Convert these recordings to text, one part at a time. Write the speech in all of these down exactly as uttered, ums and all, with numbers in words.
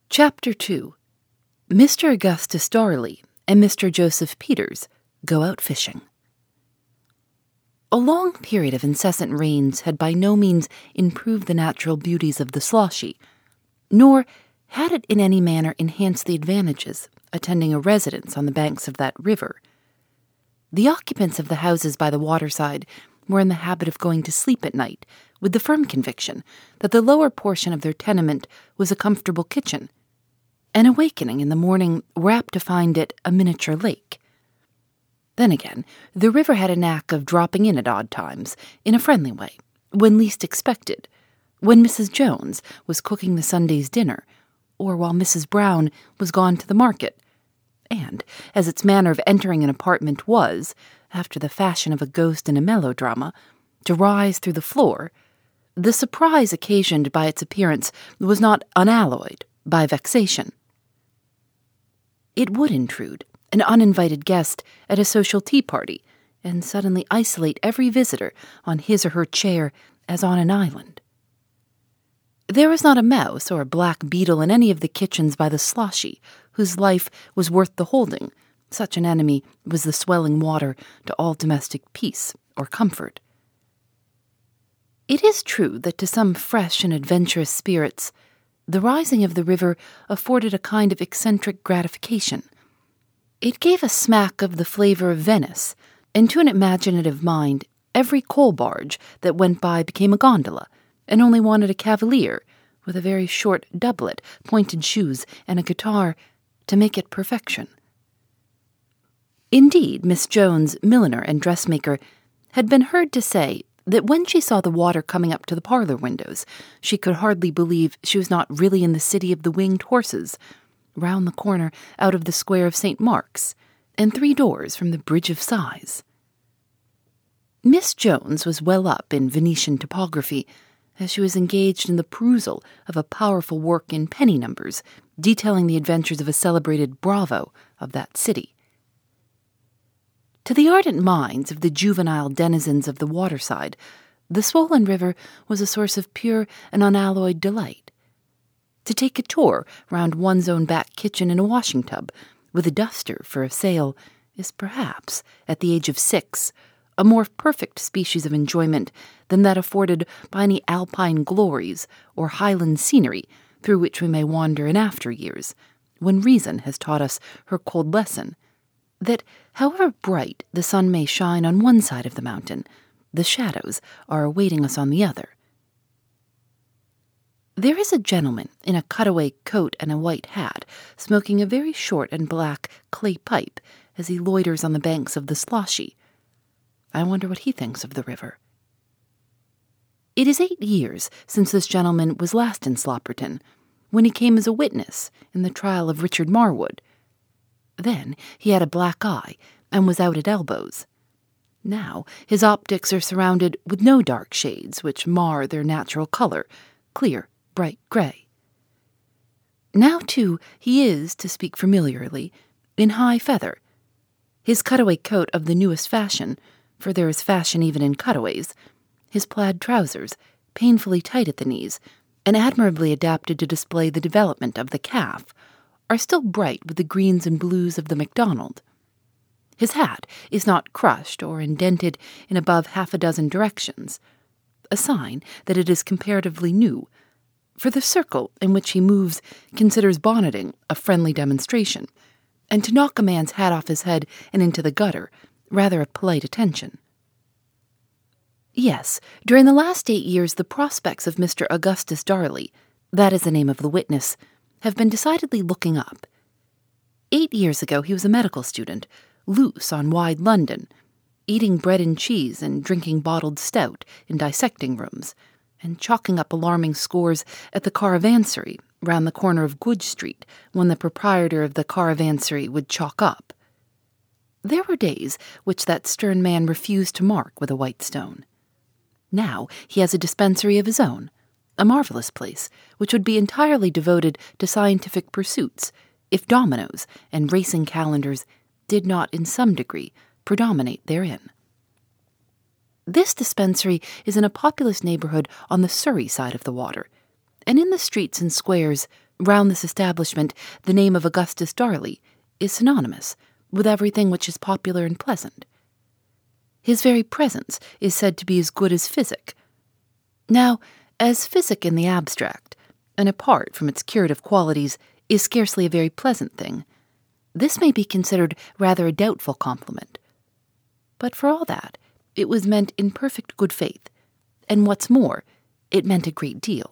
Chapter two. Mister Augustus Darley and Mister Joseph Peters go out fishing. A long period of incessant rains had by no means improved the natural beauties of the Sloshy, nor had it in any manner enhanced the advantages attending a residence on the banks of that river. The occupants of the houses by the waterside were in the habit of going to sleep at night with the firm conviction that the lower portion of their tenement was a comfortable kitchen, and awakening in the morning were apt to find it a miniature lake. Then again, the river had a knack of dropping in at odd times, in a friendly way, when least expected, when Missus Jones was cooking the Sunday's dinner, or while Missus Brown was gone to the market, and, as its manner of entering an apartment was, after the fashion of a ghost in a melodrama, to rise through the floor, the surprise occasioned by its appearance was not unalloyed by vexation. It would intrude, an uninvited guest, at a social tea-party, and suddenly isolate every visitor on his or her chair as on an island. There was not a mouse or a black beetle in any of the kitchens by the Sloshy whose life was worth the holding. Such an enemy was the swelling water to all domestic peace or comfort. It is true that to some fresh and adventurous spirits, the rising of the river afforded a kind of eccentric gratification. It gave a smack of the flavor of Venice, and to an imaginative mind, every coal barge that went by became a gondola, and only wanted a cavalier, with a very short doublet, pointed shoes, and a guitar, to make it perfection. Indeed, Miss Jones, milliner and dressmaker, had been heard to say that when she saw the water coming up to the parlor windows, she could hardly believe she was not really in the city of the winged horses, round the corner out of the square of Saint Mark's, and three doors from the Bridge of Sighs. Miss Jones was well up in Venetian topography, as she was engaged in the perusal of a powerful work in penny numbers, detailing the adventures of a celebrated bravo of that city. To the ardent minds of the juvenile denizens of the waterside, the swollen river was a source of pure and unalloyed delight. To take a tour round one's own back kitchen in a washing tub, with a duster for a sail, is perhaps, at the age of six, a more perfect species of enjoyment than that afforded by any alpine glories or highland scenery through which we may wander in after years, when reason has taught us her cold lesson, that however bright the sun may shine on one side of the mountain, the shadows are awaiting us on the other. There is a gentleman in a cutaway coat and a white hat, smoking a very short and black clay pipe as he loiters on the banks of the Sloshy. I wonder what he thinks of the river. It is eight years since this gentleman was last in Slopperton, when he came as a witness in the trial of Richard Marwood. Then he had a black eye and was out at elbows. Now his optics are surrounded with no dark shades which mar their natural color, clear, bright gray. Now, too, he is, to speak familiarly, in high feather. His cutaway coat of the newest fashion, for there is fashion even in cutaways, his plaid trousers, painfully tight at the knees, and admirably adapted to display the development of the calf, are still bright with the greens and blues of the MacDonald. His hat is not crushed or indented in above half a dozen directions, a sign that it is comparatively new, for the circle in which he moves considers bonneting a friendly demonstration, and to knock a man's hat off his head and into the gutter rather a polite attention. Yes, during the last eight years the prospects of Mister Augustus Darley, that is the name of the witness, have been decidedly looking up. Eight years ago he was a medical student, loose on wide London, eating bread and cheese and drinking bottled stout in dissecting rooms, and chalking up alarming scores at the caravansary round the corner of Goodge Street when the proprietor of the caravansary would chalk up. There were days which that stern man refused to mark with a white stone. Now he has a dispensary of his own, a marvelous place which would be entirely devoted to scientific pursuits if dominoes and racing calendars did not in some degree predominate therein. This dispensary is in a populous neighborhood on the Surrey side of the water, and in the streets and squares round this establishment the name of Augustus Darley is synonymous with everything which is popular and pleasant. His very presence is said to be as good as physic. Now, as physic in the abstract, and apart from its curative qualities, is scarcely a very pleasant thing, this may be considered rather a doubtful compliment. But for all that, it was meant in perfect good faith, and what's more, it meant a great deal.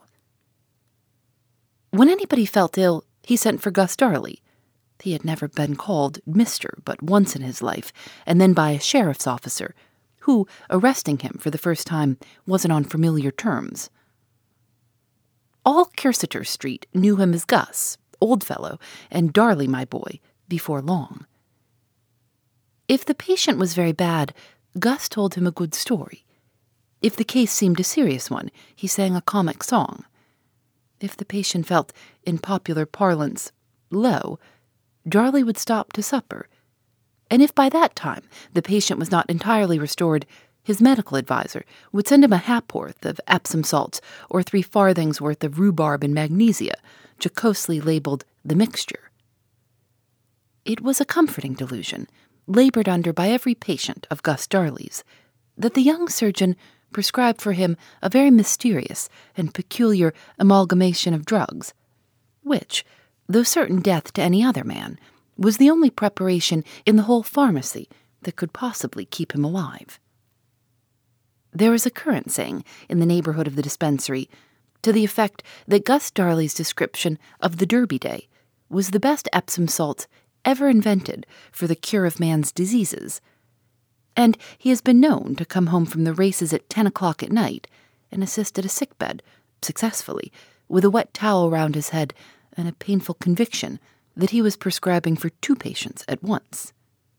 When anybody felt ill, he sent for Gus Darley. He had never been called Mister but once in his life, and then by a sheriff's officer, who, arresting him for the first time, wasn't on familiar terms. All Cursitor Street knew him as Gus, old fellow, and Darley, my boy, before long. If the patient was very bad, Gus told him a good story. If the case seemed a serious one, he sang a comic song. If the patient felt, in popular parlance, low, Darley would stop to supper. And if by that time the patient was not entirely restored, his medical adviser would send him a ha'porth of Epsom salts or three farthings worth of rhubarb and magnesia, jocosely labeled the mixture. It was a comforting delusion, labored under by every patient of Gus Darley's, that the young surgeon prescribed for him a very mysterious and peculiar amalgamation of drugs, which, though certain death to any other man, was the only preparation in the whole pharmacy that could possibly keep him alive. There is a current saying in the neighborhood of the dispensary to the effect that Gus Darley's description of the Derby Day was the best Epsom salts ever invented for the cure of man's diseases, and he has been known to come home from the races at ten o'clock at night and assist at a sickbed, successfully, with a wet towel round his head and a painful conviction that he was prescribing for two patients at once.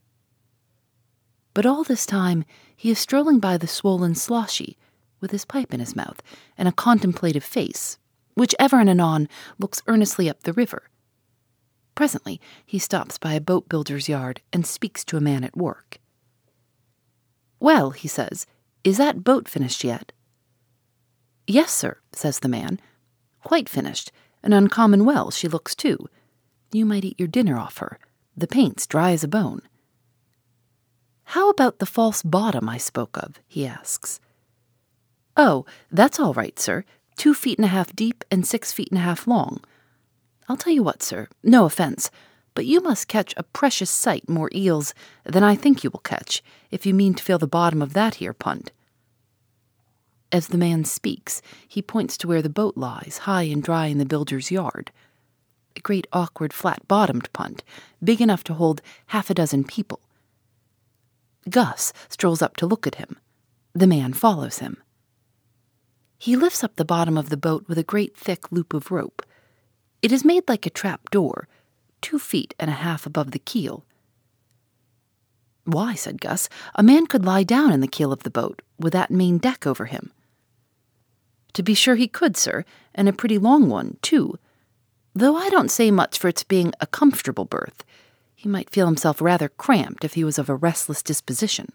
But all this time he is strolling by the swollen Sloshy, with his pipe in his mouth and a contemplative face, which ever and anon looks earnestly up the river. Presently he stops by a boat builder's yard and speaks to a man at work. "Well," he says, "is that boat finished yet?" "Yes, sir," says the man. "Quite finished, and uncommon well she looks too. You might eat your dinner off her. The paint's dry as a bone." "How about the false bottom I spoke of?" he asks. "Oh, that's all right, sir. Two feet and a half deep and six feet and a half long. I'll tell you what, sir, no offense, but you must catch a precious sight more eels than I think you will catch if you mean to fill the bottom of that here punt." As the man speaks, he points to where the boat lies, high and dry in the builder's yard. A great awkward flat-bottomed punt, big enough to hold half a dozen people. Gus strolls up to look at him. The man follows him. He lifts up the bottom of the boat with a great thick loop of rope. It is made like a trap door, two feet and a half above the keel. "Why," said Gus, "a man could lie down in the keel of the boat, with that main deck over him." "To be sure he could, sir, and a pretty long one, too. Though I don't say much for its being a comfortable berth. He might feel himself rather cramped if he was of a restless disposition."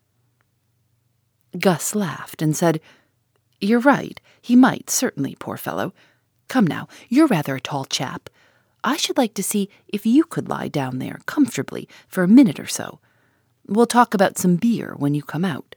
Gus laughed and said, "You're right, he might, certainly, poor fellow. Come now, you're rather a tall chap. I should like to see if you could lie down there comfortably for a minute or so. We'll talk about some beer when you come out."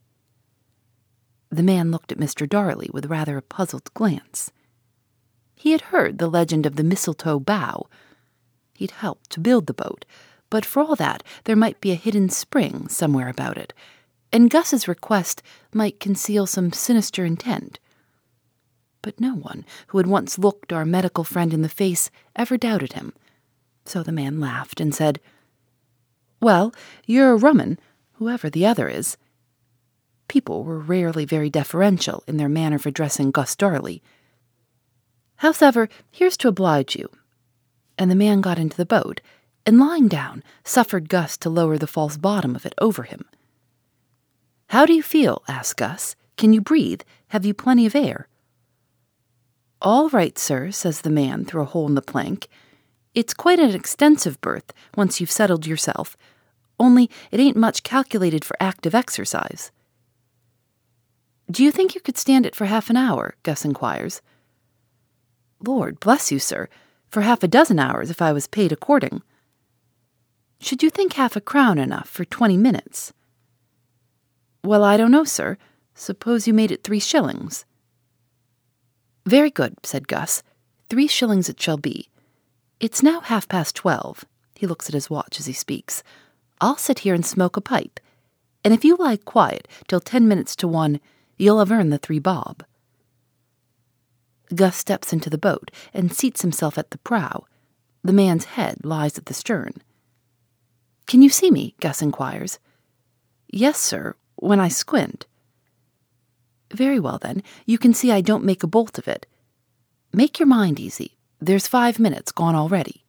The man looked at Mister Darley with rather a puzzled glance. He had heard the legend of the mistletoe bough. He'd helped to build the boat, but for all that there might be a hidden spring somewhere about it, and Gus's request might conceal some sinister intent. But no one who had once looked our medical friend in the face ever doubted him, so the man laughed and said, "Well, you're a rum 'un, whoever the other is." People were rarely very deferential in their manner of addressing Gus Darley. "Howsever, here's to oblige you." And the man got into the boat, and lying down, suffered Gus to lower the false bottom of it over him. "How do you feel?" asked Gus. "Can you breathe? Have you plenty of air?" "All right, sir," says the man through a hole in the plank. "It's quite an extensive berth, once you've settled yourself, only it ain't much calculated for active exercise." "Do you think you could stand it for half an hour?" Gus inquires. Lord bless you, sir, for half a dozen hours if I was paid according. Should you think half a crown enough for twenty minutes? Well, I don't know, sir. Suppose you made it three shillings. Very good, said Gus. Three shillings it shall be. It's now half past twelve. He looks at his watch as he speaks. I'll sit here and smoke a pipe, and if you lie quiet till ten minutes to one, you'll have earned the three bob. Gus steps into the boat and seats himself at the prow. The man's head lies at the stern. Can you see me? Gus inquires. Yes, sir, when I squint. Very well, then. You can see I don't make a bolt of it. Make your mind easy. There's five minutes gone already.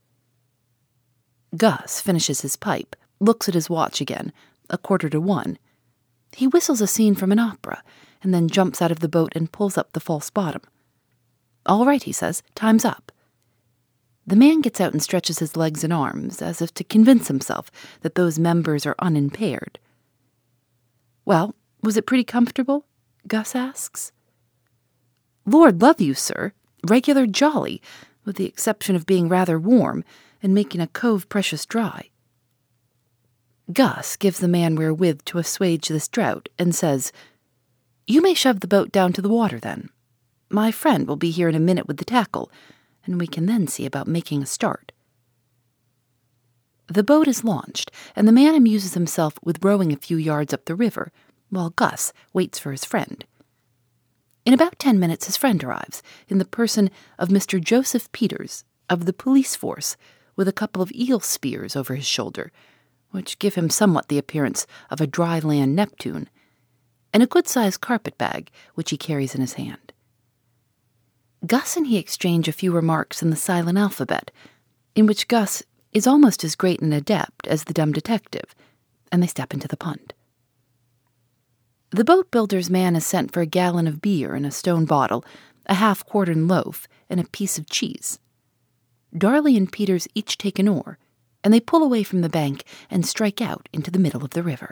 Gus finishes his pipe, looks at his watch again, a quarter to one. He whistles a scene from an opera, and then jumps out of the boat and pulls up the false bottom. All right, he says, time's up. The man gets out and stretches his legs and arms, as if to convince himself that those members are unimpaired. Well, was it pretty comfortable? Gus asks. Lord love you, sir, regular jolly, with the exception of being rather warm and making a cove precious dry. Gus gives the man we're with to assuage this drought and says, You may shove the boat down to the water, then. My friend will be here in a minute with the tackle, and we can then see about making a start. The boat is launched, and the man amuses himself with rowing a few yards up the river, while Gus waits for his friend. In about ten minutes his friend arrives, in the person of Mister Joseph Peters, of the police force, with a couple of eel spears over his shoulder, which give him somewhat the appearance of a dry-land Neptune, and a good-sized carpet-bag, which he carries in his hand. Gus and he exchange a few remarks in the silent alphabet, in which Gus is almost as great an adept as the dumb detective, and they step into the punt. The boat-builder's man is sent for a gallon of beer in a stone bottle, a half-quartern loaf, and a piece of cheese. Darley and Peters each take an oar, and they pull away from the bank and strike out into the middle of the river.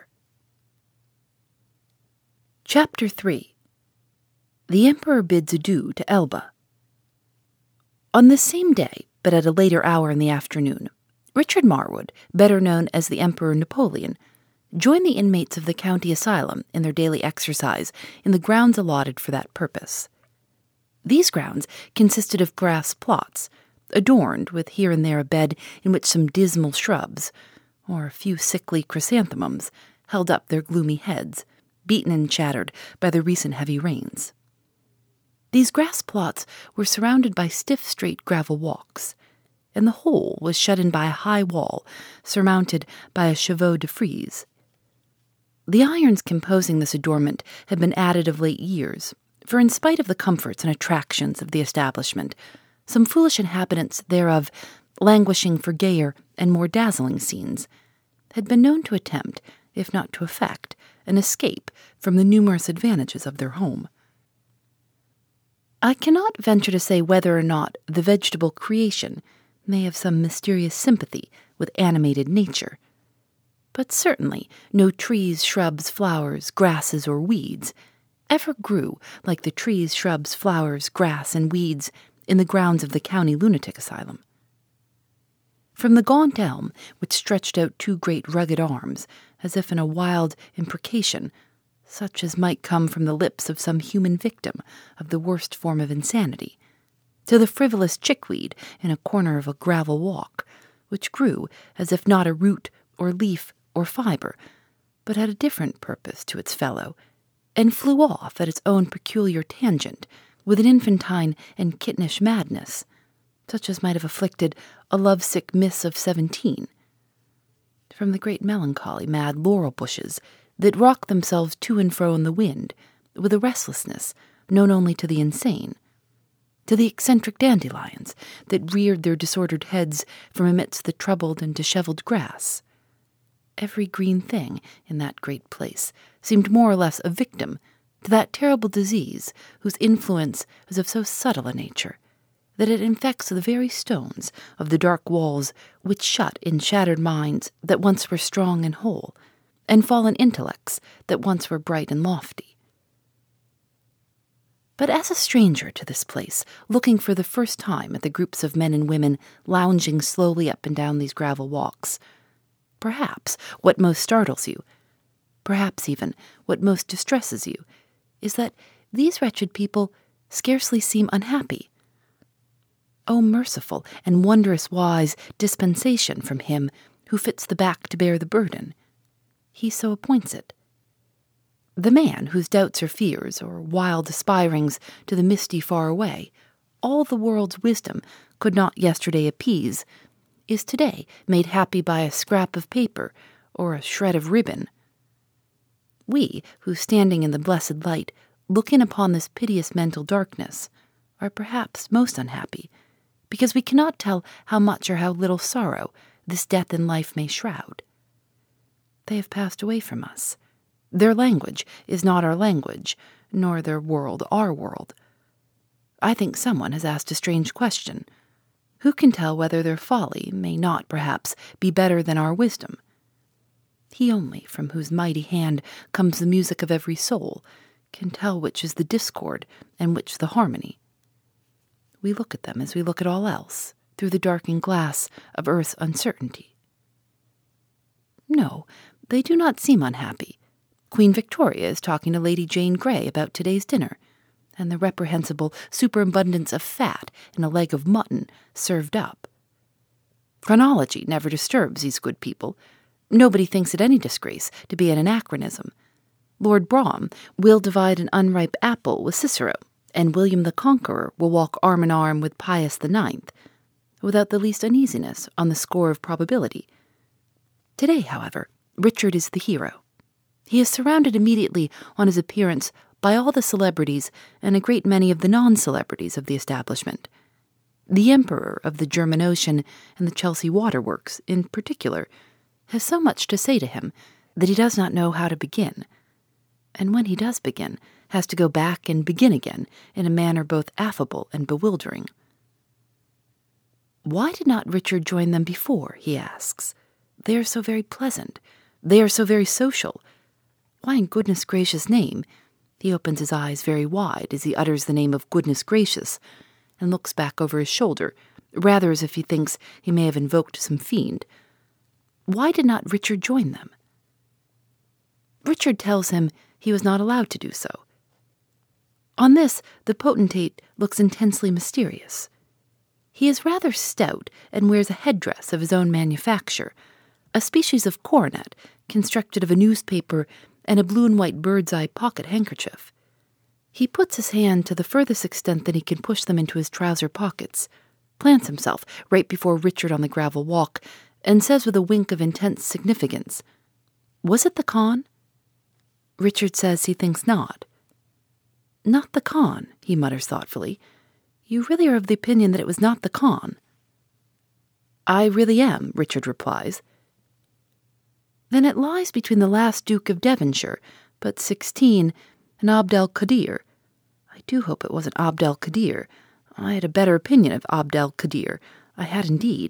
Chapter three. The Emperor bids adieu to Elba. On this same day, but at a later hour in the afternoon, Richard Marwood, better known as the Emperor Napoleon, joined the inmates of the county asylum in their daily exercise in the grounds allotted for that purpose. These grounds consisted of grass plots, adorned with here and there a bed in which some dismal shrubs, or a few sickly chrysanthemums, held up their gloomy heads, beaten and shattered by the recent heavy rains. These grass plots were surrounded by stiff, straight gravel walks, and the whole was shut in by a high wall surmounted by a chevaux de frise. The irons composing this adornment had been added of late years, for in spite of the comforts and attractions of the establishment, some foolish inhabitants thereof, languishing for gayer and more dazzling scenes, had been known to attempt, if not to effect, an escape from the numerous advantages of their home. I cannot venture to say whether or not the vegetable creation may have some mysterious sympathy with animated nature, but certainly no trees, shrubs, flowers, grasses, or weeds ever grew like the trees, shrubs, flowers, grass, and weeds in the grounds of the county lunatic asylum. From the gaunt elm, which stretched out two great rugged arms, as if in a wild imprecation, such as might come from the lips of some human victim of the worst form of insanity, to the frivolous chickweed in a corner of a gravel walk, which grew as if not a root or leaf or fibre, but had a different purpose to its fellow, and flew off at its own peculiar tangent with an infantine and kittenish madness, such as might have afflicted a lovesick miss of seventeen. From the great melancholy mad laurel bushes that rock themselves to and fro in the wind with a restlessness known only to the insane, to the eccentric dandelions that reared their disordered heads from amidst the troubled and dishevelled grass. Every green thing in that great place seemed more or less a victim to that terrible disease whose influence was of so subtle a nature that it infects the very stones of the dark walls which shut in shattered minds that once were strong and whole, and fallen intellects that once were bright and lofty. But as a stranger to this place, looking for the first time at the groups of men and women lounging slowly up and down these gravel walks, perhaps what most startles you, perhaps even what most distresses you, is that these wretched people scarcely seem unhappy. O merciful and wondrous wise dispensation from him who fits the back to bear the burden! He so appoints it. The man whose doubts or fears or wild aspirings to the misty far away all the world's wisdom could not yesterday appease, is today made happy by a scrap of paper or a shred of ribbon. We, who standing in the blessed light look in upon this piteous mental darkness, are perhaps most unhappy, because we cannot tell how much or how little sorrow this death in life may shroud. They have passed away from us. Their language is not our language, nor their world our world. I think someone has asked a strange question. Who can tell whether their folly may not, perhaps, be better than our wisdom? He only, from whose mighty hand comes the music of every soul, can tell which is the discord and which the harmony. We look at them as we look at all else, through the darkened glass of earth's uncertainty. No, they do not seem unhappy. Queen Victoria is talking to Lady Jane Grey about today's dinner, and the reprehensible superabundance of fat in a leg of mutton served up. Chronology never disturbs these good people. Nobody thinks it any disgrace to be an anachronism. Lord Brougham will divide an unripe apple with Cicero, and William the Conqueror will walk arm in arm with Pius the Ninth, without the least uneasiness on the score of probability. Today, however, Richard is the hero. He is surrounded immediately on his appearance by all the celebrities and a great many of the non-celebrities of the establishment. The Emperor of the German Ocean and the Chelsea Waterworks, in particular, has so much to say to him that he does not know how to begin, and when he does begin, has to go back and begin again in a manner both affable and bewildering. Why did not Richard join them before, he asks. They are so very pleasant. They are so very social. Why, in goodness gracious name? He opens his eyes very wide as he utters the name of goodness gracious, and looks back over his shoulder, rather as if he thinks he may have invoked some fiend. Why did not Richard join them? Richard tells him he was not allowed to do so. On this, the potentate looks intensely mysterious. He is rather stout and wears a headdress of his own manufacture, a species of coronet constructed of a newspaper and a blue and white bird's-eye pocket handkerchief. He puts his hand to the furthest extent that he can push them into his trouser pockets, plants himself right before Richard on the gravel walk, and says with a wink of intense significance, "Was it the Khan?" Richard says he thinks not. "Not the Khan," he mutters thoughtfully. "You really are of the opinion that it was not the Khan?" "I really am," Richard replies. "Then it lies between the last Duke of Devonshire, but sixteen, and Abd el-Qadir. I do hope it wasn't Abd el-Qadir. I had a better opinion of Abd el-Qadir. I had indeed."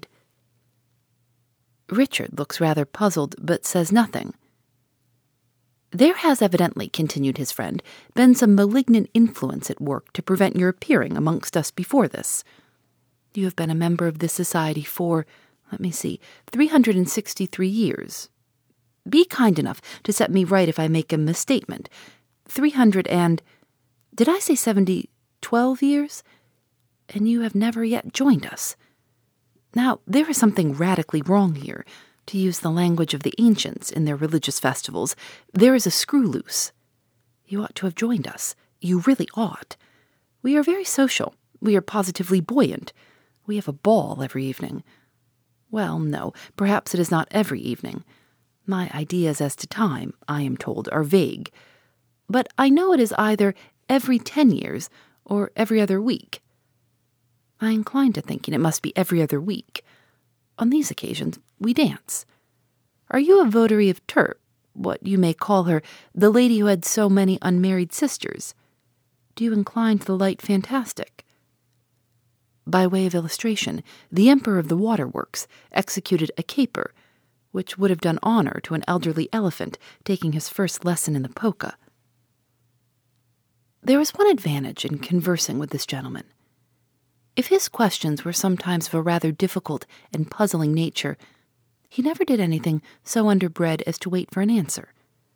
Richard looks rather puzzled, but says nothing. "There has evidently," continued his friend, "been some malignant influence at work to prevent your appearing amongst us before this. You have been a member of this society for, let me see, three hundred and sixty-three years. Be kind enough to set me right if I make a misstatement. Three hundred and, did I say seventy, twelve years? And you have never yet joined us. Now, there is something radically wrong here. To use the language of the ancients in their religious festivals, there is a screw loose. You ought to have joined us. You really ought. We are very social. We are positively buoyant. We have a ball every evening. Well, no, perhaps it is not every evening. My ideas as to time, I am told, are vague. But I know it is either every ten years or every other week. I incline to thinking it must be every other week. On these occasions, we dance. Are you a votary of Terp, what you may call her, the lady who had so many unmarried sisters? Do you incline to the light fantastic? By way of illustration, the Emperor of the Waterworks executed a caper, which would have done honor to an elderly elephant taking his first lesson in the polka. There was one advantage in conversing with this gentleman. If his questions were sometimes of a rather difficult and puzzling nature, he never did anything so underbred as to wait for an answer.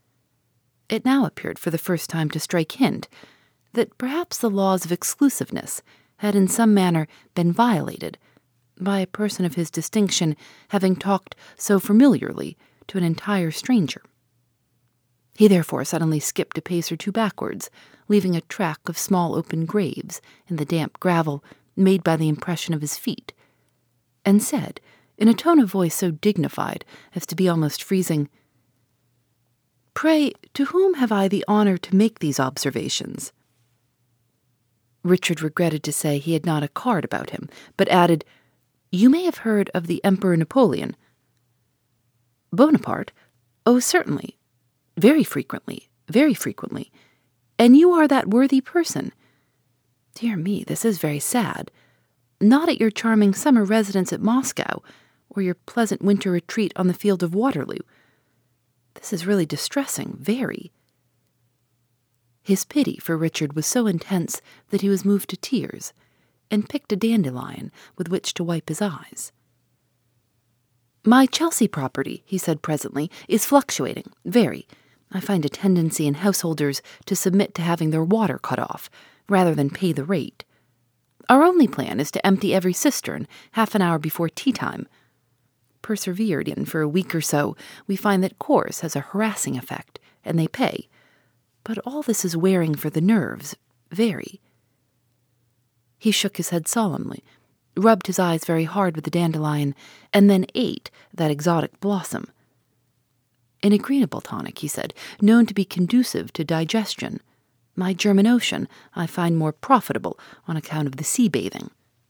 It now appeared for the first time to strike Hint that perhaps the laws of exclusiveness had in some manner been violated by a person of his distinction having talked so familiarly to an entire stranger. He therefore suddenly skipped a pace or two backwards, leaving a track of small open graves in the damp gravel made by the impression of his feet, and said, in a tone of voice so dignified as to be almost freezing, "Pray, to whom have I the honor to make these observations?" Richard regretted to say he had not a card about him, but added, "You may have heard of the Emperor Napoleon." "Bonaparte? Oh, certainly. Very frequently, very frequently. And you are that worthy person. Dear me, this is very sad. Not at your charming summer residence at Moscow, or your pleasant winter retreat on the field of Waterloo. This is really distressing, very." His pity for Richard was so intense that he was moved to tears, and picked a dandelion with which to wipe his eyes. "My Chelsea property," he said presently, "is fluctuating, very. I find a tendency in householders to submit to having their water cut off, rather than pay the rate. Our only plan is to empty every cistern half an hour before tea-time. Persevered in for a week or so, we find that course has a harassing effect, and they pay. But all this is wearing for the nerves, very." He shook his head solemnly, rubbed his eyes very hard with the dandelion, and then ate that exotic blossom. "An agreeable tonic," he said, "known to be conducive to digestion. My German Ocean I find more profitable on account of the sea-bathing."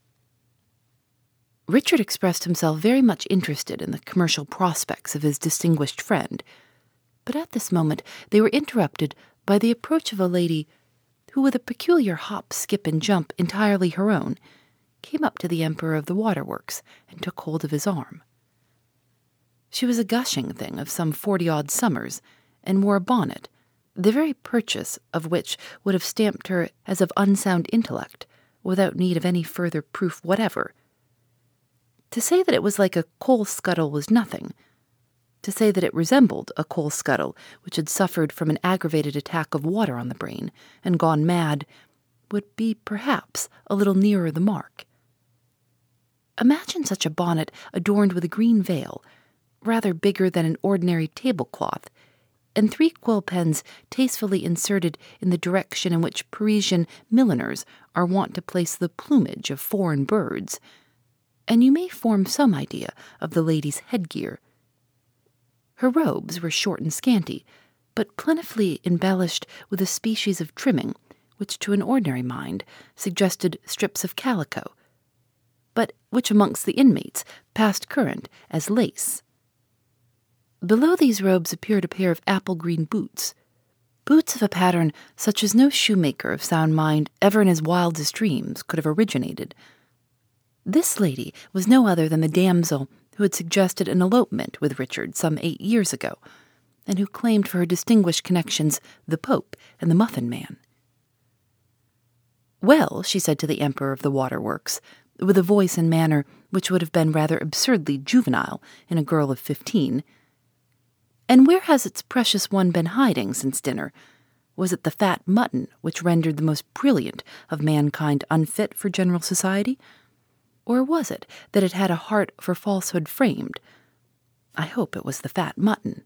Richard expressed himself very much interested in the commercial prospects of his distinguished friend, but at this moment they were interrupted by the approach of a lady who, with a peculiar hop, skip, and jump entirely her own, came up to the Emperor of the Waterworks and took hold of his arm. She was a gushing thing of some forty-odd summers, and wore a bonnet, the very purchase of which would have stamped her as of unsound intellect, without need of any further proof whatever. To say that it was like a coal-scuttle was nothing. To say that it resembled a coal-scuttle which had suffered from an aggravated attack of water on the brain and gone mad would be perhaps a little nearer the mark. Imagine such a bonnet adorned with a green veil, rather bigger than an ordinary tablecloth, and three quill pens tastefully inserted in the direction in which Parisian milliners are wont to place the plumage of foreign birds, and you may form some idea of the lady's headgear. Her robes were short and scanty, but plentifully embellished with a species of trimming which to an ordinary mind suggested strips of calico, but which amongst the inmates passed current as lace. Below these robes appeared a pair of apple-green boots, boots of a pattern such as no shoemaker of sound mind ever in his wildest dreams could have originated. This lady was no other than the damsel who had suggested an elopement with Richard some eight years ago, and who claimed for her distinguished connections the Pope and the Muffin Man. "Well," she said to the Emperor of the Waterworks, with a voice and manner which would have been rather absurdly juvenile in a girl of fifteen, "and where has its precious one been hiding since dinner? Was it the fat mutton which rendered the most brilliant of mankind unfit for general society? Or was it that it had a heart for falsehood framed? I hope it was the fat mutton."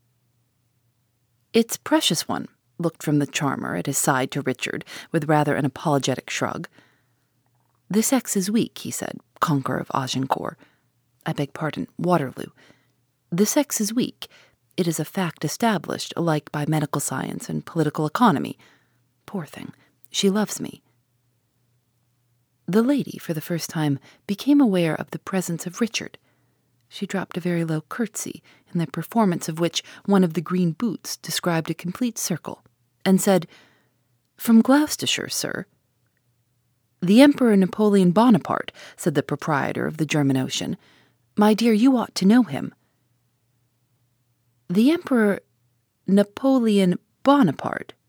"Its precious one," looked from the charmer at his side to Richard with rather an apologetic shrug. "The sex is weak," he said, conqueror of Agincourt. I beg pardon, Waterloo. "The sex is weak. It is a fact established alike by medical science and political economy. Poor thing, she loves me." The lady, for the first time, became aware of the presence of Richard. She dropped a very low curtsy, in the performance of which one of the green boots described a complete circle, and said, "From Gloucestershire, sir." "The Emperor Napoleon Bonaparte," said the proprietor of the German Ocean. "My dear, you ought to know him." "The Emperor Napoleon Bonaparte,"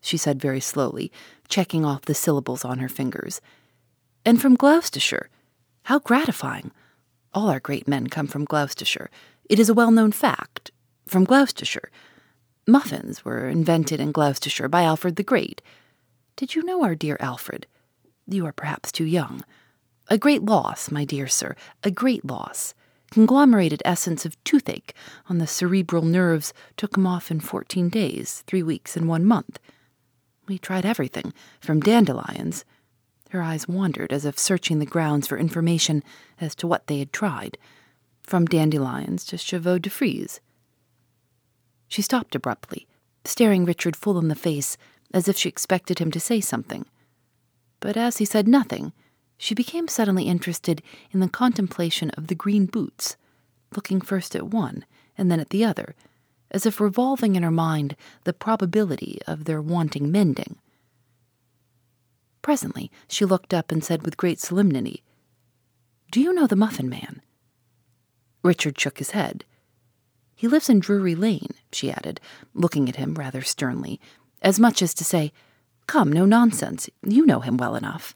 she said very slowly, checking off the syllables on her fingers. And from Gloucestershire. How gratifying. All our great men come from Gloucestershire. It is a well-known fact. From Gloucestershire. Muffins were invented in Gloucestershire by Alfred the Great. Did you know our dear Alfred? You are perhaps too young. A great loss, my dear sir, a great loss. Conglomerated essence of toothache on the cerebral nerves took him off in fourteen days, three weeks, and one month. We tried everything, from dandelions. Her eyes wandered as if searching the grounds for information as to what they had tried, from dandelions to chevaux de frise. She stopped abruptly, staring Richard full in the face, as if she expected him to say something. But as he said nothing, she became suddenly interested in the contemplation of the green boots, looking first at one and then at the other, as if revolving in her mind the probability of their wanting mending. Presently she looked up and said with great solemnity, "Do you know the Muffin Man?" Richard shook his head. "He lives in Drury Lane," she added, looking at him rather sternly, as much as to say, "Come, no nonsense, you know him well enough."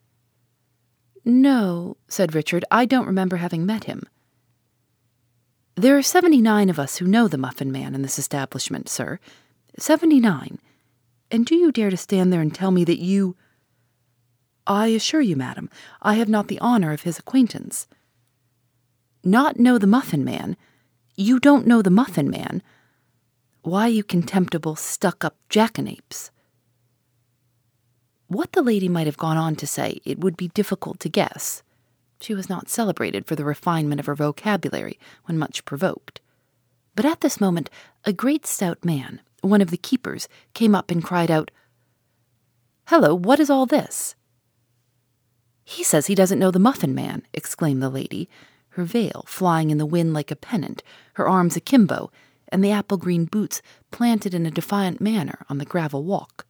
"No," said Richard, "I don't remember having met him." "There are seventy-nine of us who know the Muffin Man in this establishment, sir. Seventy-nine. And do you dare to stand there and tell me that you—" "I assure you, madam, I have not the honor of his acquaintance." "Not know the Muffin Man? You don't know the Muffin Man? Why, you contemptible, stuck-up jackanapes." What the lady might have gone on to say it would be difficult to guess. She was not celebrated for the refinement of her vocabulary when much provoked. But at this moment a great stout man, one of the keepers, came up and cried out, "Hello, what is all this?" "He says he doesn't know the Muffin Man," exclaimed the lady, her veil flying in the wind like a pennant, her arms akimbo, and the apple-green boots planted in a defiant manner on the gravel walk.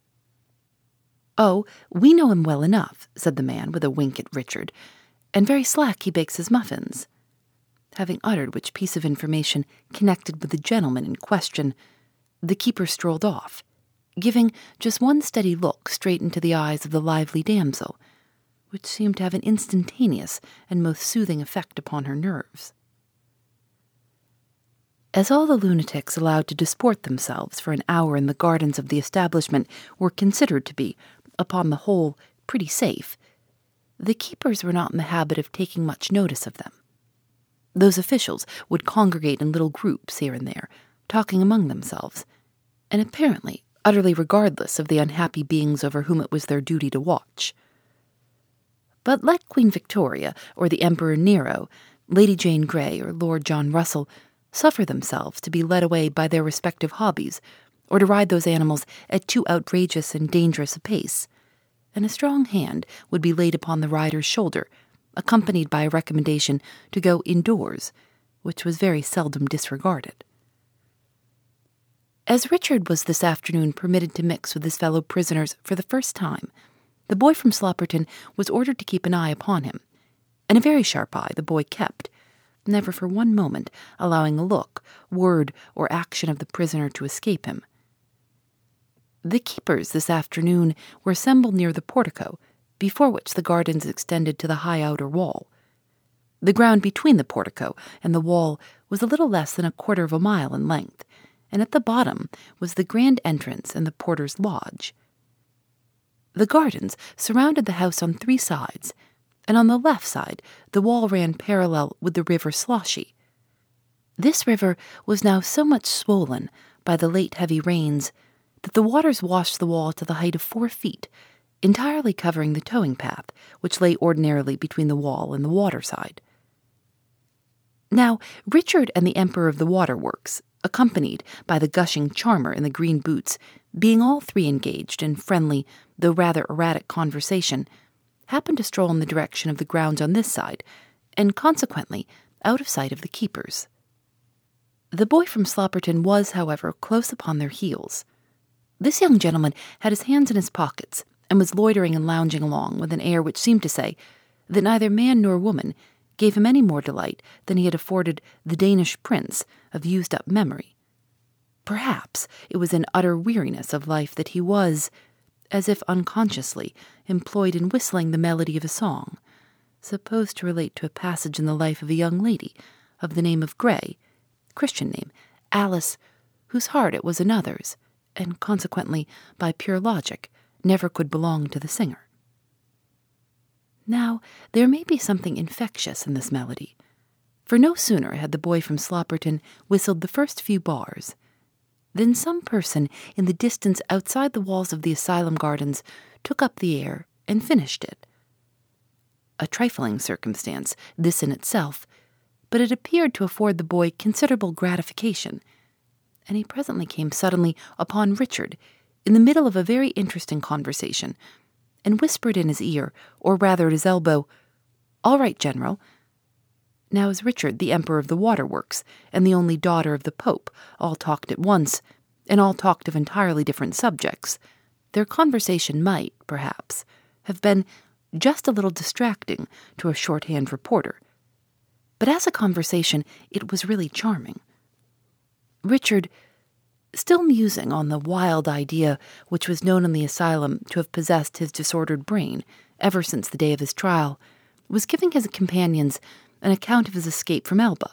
"Oh, we know him well enough," said the man with a wink at Richard, "and very slack he bakes his muffins." Having uttered which piece of information connected with the gentleman in question, the keeper strolled off, giving just one steady look straight into the eyes of the lively damsel, which seemed to have an instantaneous and most soothing effect upon her nerves. As all the lunatics allowed to disport themselves for an hour in the gardens of the establishment were considered to be, upon the whole, pretty safe, the keepers were not in the habit of taking much notice of them. Those officials would congregate in little groups here and there, talking among themselves, and apparently utterly regardless of the unhappy beings over whom it was their duty to watch. But let Queen Victoria, or the Emperor Nero, Lady Jane Grey, or Lord John Russell suffer themselves to be led away by their respective hobbies, or to ride those animals at too outrageous and dangerous a pace, and a strong hand would be laid upon the rider's shoulder, accompanied by a recommendation to go indoors, which was very seldom disregarded. As Richard was this afternoon permitted to mix with his fellow prisoners for the first time, the boy from Slopperton was ordered to keep an eye upon him, and a very sharp eye the boy kept, never for one moment allowing a look, word, or action of the prisoner to escape him. The keepers this afternoon were assembled near the portico, before which the gardens extended to the high outer wall. The ground between the portico and the wall was a little less than a quarter of a mile in length, and at the bottom was the grand entrance and the porter's lodge. The gardens surrounded the house on three sides, and on the left side the wall ran parallel with the river Sloshy. This river was now so much swollen by the late heavy rains that the waters washed the wall to the height of four feet, entirely covering the towing path, which lay ordinarily between the wall and the water side. Now, Richard and the Emperor of the Waterworks, accompanied by the gushing charmer in the green boots, being all three engaged in friendly, though rather erratic conversation, happened to stroll in the direction of the grounds on this side, and consequently out of sight of the keepers. The boy from Slopperton was, however, close upon their heels. This young gentleman had his hands in his pockets, and was loitering and lounging along with an air which seemed to say that neither man nor woman gave him any more delight than he had afforded the Danish prince of used-up memory. Perhaps it was an utter weariness of life that he was, as if unconsciously, employed in whistling the melody of a song, supposed to relate to a passage in the life of a young lady of the name of Gray, Christian name, Alice, whose heart it was another's, and consequently, by pure logic, never could belong to the singer. Now, there may be something infectious in this melody, for no sooner had the boy from Slopperton whistled the first few bars than some person in the distance outside the walls of the asylum gardens took up the air and finished it. A trifling circumstance, this in itself, but it appeared to afford the boy considerable gratification, and he presently came suddenly upon Richard in the middle of a very interesting conversation, and whispered in his ear, or rather at his elbow, "All right, General." Now as Richard, the Emperor of the Waterworks, and the only daughter of the Pope, all talked at once, and all talked of entirely different subjects, their conversation might, perhaps, have been just a little distracting to a shorthand reporter. But as a conversation, it was really charming. Richard, still musing on the wild idea which was known in the asylum to have possessed his disordered brain ever since the day of his trial, was giving his companions an account of his escape from Elba.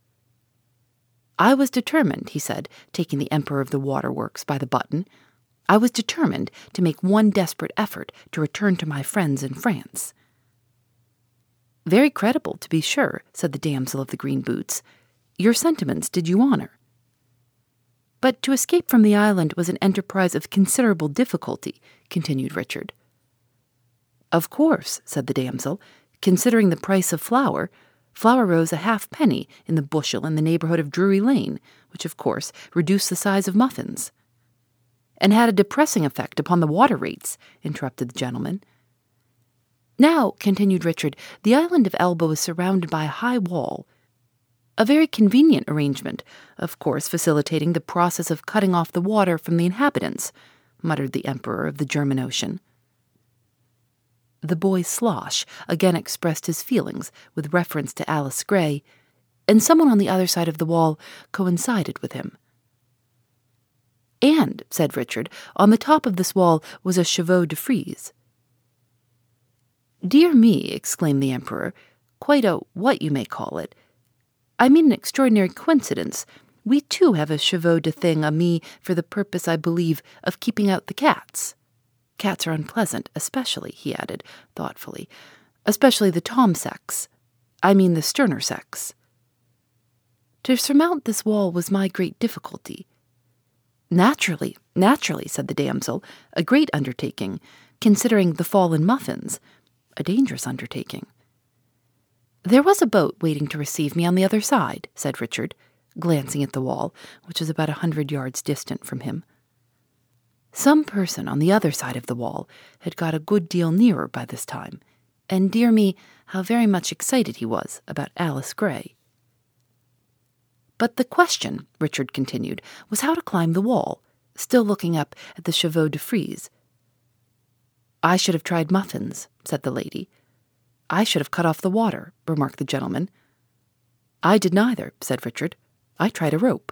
"I was determined," he said, taking the Emperor of the Waterworks by the button, "I was determined to make one desperate effort to return to my friends in France." "Very credible, to be sure," said the damsel of the green boots. "Your sentiments did you honor." "But to escape from the island was an enterprise of considerable difficulty," continued Richard. "Of course," said the damsel, "considering the price of flour, flour rose a halfpenny in the bushel in the neighborhood of Drury Lane, which of course reduced the size of muffins." "And had a depressing effect upon the water rates," interrupted the gentleman. "Now," continued Richard, "the island of Elba was surrounded by a high wall, a very convenient arrangement, of course facilitating the process of cutting off the water from the inhabitants," muttered the Emperor of the German Ocean. The boy Slosh again expressed his feelings with reference to Alice Gray, and someone on the other side of the wall coincided with him. "And," said Richard, "on the top of this wall was a chevaux de frise." "Dear me," exclaimed the Emperor, "quite a what you may call it. I mean an extraordinary coincidence. We too have a chevaux de thing a me for the purpose, I believe, of keeping out the cats. Cats are unpleasant, especially," he added, thoughtfully, "especially the Tom sex. I mean the sterner sex. To surmount this wall was my great difficulty." "Naturally, naturally," said the damsel, "a great undertaking, considering the fallen muffins, a dangerous undertaking." "There was a boat waiting to receive me on the other side," said Richard, glancing at the wall, which was about a hundred yards distant from him. Some person on the other side of the wall had got a good deal nearer by this time, and dear me, how very much excited he was about Alice Gray. "But the question," Richard continued, "was how to climb the wall," still looking up at the chevaux de frise. "I should have tried muffins," said the lady. "I should have cut off the water," remarked the gentleman. "I did neither," said Richard. "I tried a rope."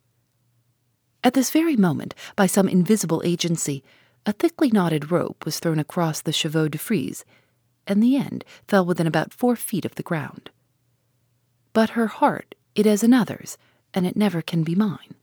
At this very moment, by some invisible agency, a thickly knotted rope was thrown across the chevaux de frise, and the end fell within about four feet of the ground. "But her heart, it is another's, and it never can be mine."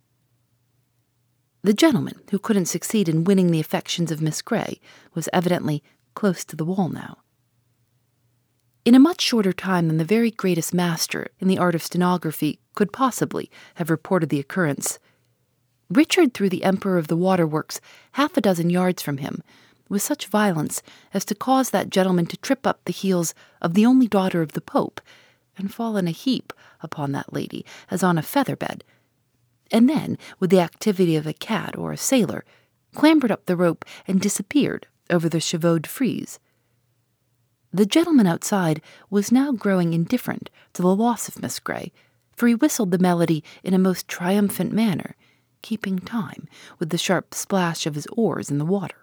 The gentleman, who couldn't succeed in winning the affections of Miss Gray, was evidently close to the wall now. In a much shorter time than the very greatest master in the art of stenography could possibly have reported the occurrence, Richard threw the Emperor of the Waterworks half a dozen yards from him, with such violence as to cause that gentleman to trip up the heels of the only daughter of the Pope, and fall in a heap upon that lady as on a feather-bed, and then, with the activity of a cat or a sailor, clambered up the rope and disappeared over the chevaux de frise. The gentleman outside was now growing indifferent to the loss of Miss Gray, for he whistled the melody in a most triumphant manner, keeping time with the sharp splash of his oars in the water.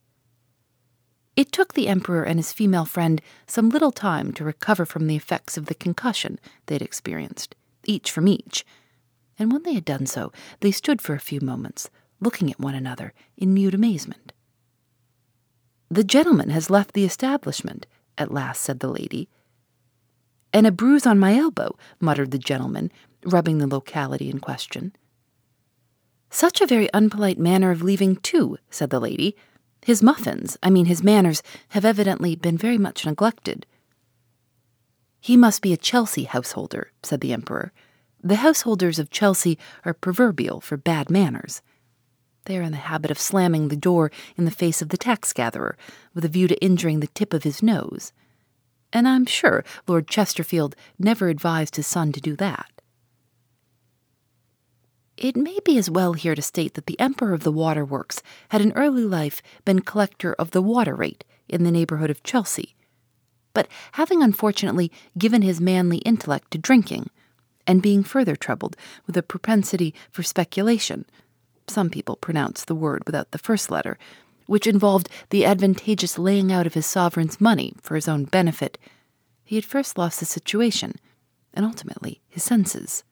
It took the Emperor and his female friend some little time to recover from the effects of the concussion they had experienced, each from each, and when they had done so, they stood for a few moments, looking at one another in mute amazement. "The gentleman has left the establishment," at last said the lady. "And a bruise on my elbow," muttered the gentleman, rubbing the locality in question. "Such a very unpolite manner of leaving, too," said the lady. "His muffins, I mean his manners, have evidently been very much neglected." "He must be a Chelsea householder," said the Emperor. "The householders of Chelsea are proverbial for bad manners. They are in the habit of slamming the door in the face of the tax-gatherer, with a view to injuring the tip of his nose. And I'm sure Lord Chesterfield never advised his son to do that." It may be as well here to state that the Emperor of the Waterworks had in early life been collector of the water rate in the neighborhood of Chelsea, but having unfortunately given his manly intellect to drinking, and being further troubled with a propensity for speculation, some people pronounce the word without the first letter, which involved the advantageous laying out of his sovereign's money for his own benefit, he had first lost his situation, and ultimately his senses.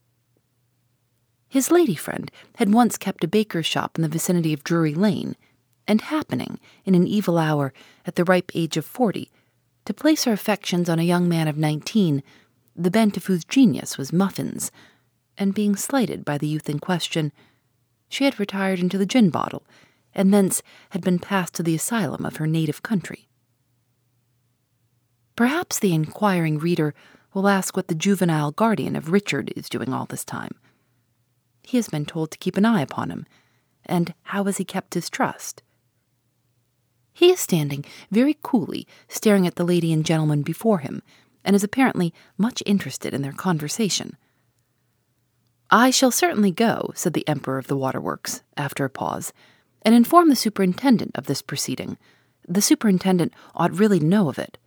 His lady friend had once kept a baker's shop in the vicinity of Drury Lane, and happening, in an evil hour, at the ripe age of forty, to place her affections on a young man of nineteen, the bent of whose genius was muffins, and being slighted by the youth in question, she had retired into the gin bottle, and thence had been passed to the asylum of her native country. Perhaps the inquiring reader will ask what the juvenile guardian of Richard is doing all this time. He has been told to keep an eye upon him, and how has he kept his trust? He is standing very coolly, staring at the lady and gentleman before him, and is apparently much interested in their conversation. "I shall certainly go," said the Emperor of the Waterworks, after a pause, "and inform the superintendent of this proceeding. The superintendent ought really to know of it."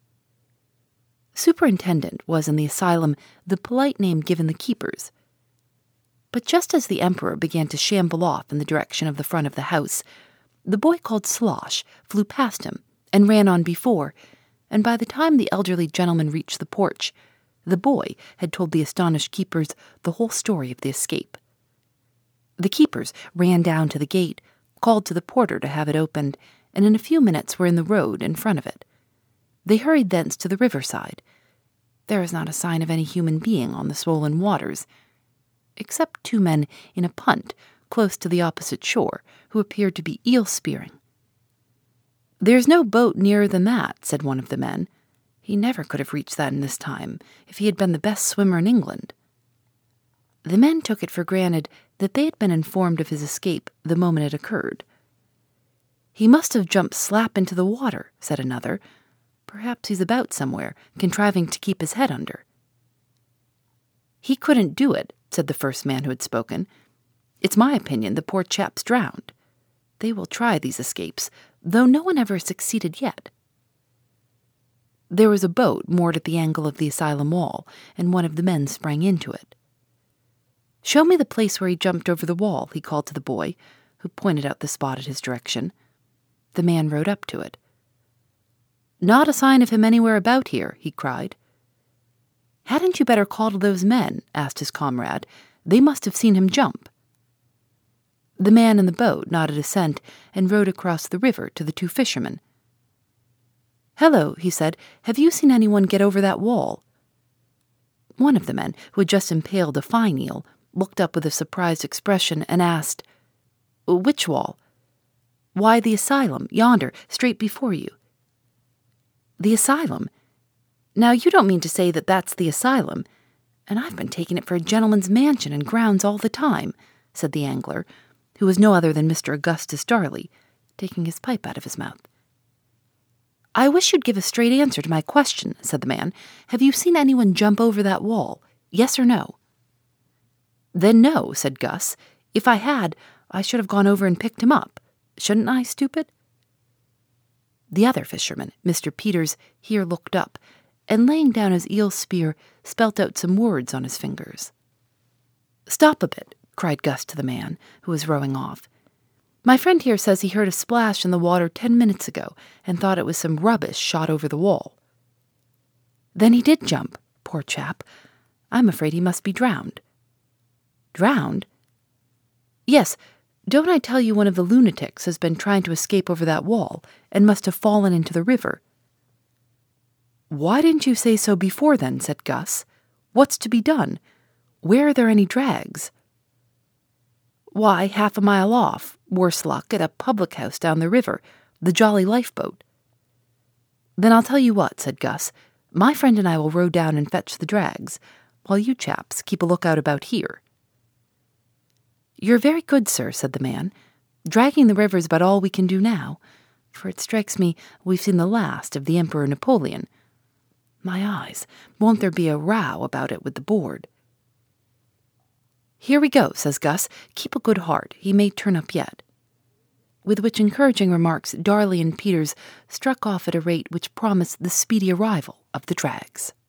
Superintendent was in the asylum the polite name given the keepers. But just as the Emperor began to shamble off in the direction of the front of the house, the boy called Slosh flew past him and ran on before, and by the time the elderly gentleman reached the porch, the boy had told the astonished keepers the whole story of the escape. The keepers ran down to the gate, called to the porter to have it opened, and in a few minutes were in the road in front of it. They hurried thence to the riverside. There was not a sign of any human being on the swollen waters, except two men in a punt close to the opposite shore, who appeared to be eel-spearing. "There's no boat nearer than that," said one of the men. "He never could have reached that in this time, if he had been the best swimmer in England." The men took it for granted that they had been informed of his escape the moment it occurred. "He must have jumped slap into the water," said another. "Perhaps he's about somewhere, contriving to keep his head under." "He couldn't do it," said the first man who had spoken. "It's my opinion the poor chap's drowned. They will try these escapes, though no one ever succeeded yet." There was a boat moored at the angle of the asylum wall, and one of the men sprang into it. "Show me the place where he jumped over the wall," he called to the boy, who pointed out the spot at his direction. The man rode up to it. "Not a sign of him anywhere about here," he cried. "Hadn't you better call to those men?" asked his comrade. "They must have seen him jump." The man in the boat nodded assent and rowed across the river to the two fishermen. "Hello," he said, "have you seen anyone get over that wall?" One of the men, who had just impaled a fine eel, looked up with a surprised expression and asked, "Which wall?" "Why, the asylum, yonder, straight before you." "The asylum? Now you don't mean to say that that's the asylum, and I've been taking it for a gentleman's mansion and grounds all the time," said the angler, who was no other than Mister Augustus Darley, taking his pipe out of his mouth. "I wish you'd give a straight answer to my question," said the man. "Have you seen anyone jump over that wall? Yes or no?" "Then no," said Gus. "If I had, I should have gone over and picked him up. Shouldn't I, stupid?" The other fisherman, Mister Peters, here looked up, and laying down his eel spear, spelt out some words on his fingers. "Stop a bit," cried Gus to the man, who was rowing off. "My friend here says he heard a splash in the water ten minutes ago, and thought it was some rubbish shot over the wall." "Then he did jump, poor chap. I'm afraid he must be drowned." Drowned? Yes, don't I tell you one of the lunatics has been trying to escape over that wall and must have fallen into the river. Why didn't you say so before then, said Gus. What's to be done? Where are there any drags? Why, half a mile off, worse luck, at a public house down the river, the Jolly Lifeboat. Then I'll tell you what, said Gus. My friend and I will row down and fetch the drags, while you chaps keep a lookout about here. You're very good, sir, said the man. Dragging the river's about all we can do now, for it strikes me we've seen the last of the Emperor Napoleon. My eyes, won't there be a row about it with the board? Here we go, says Gus. Keep a good heart. He may turn up yet. With which encouraging remarks, Darley and Peters struck off at a rate which promised the speedy arrival of the drags.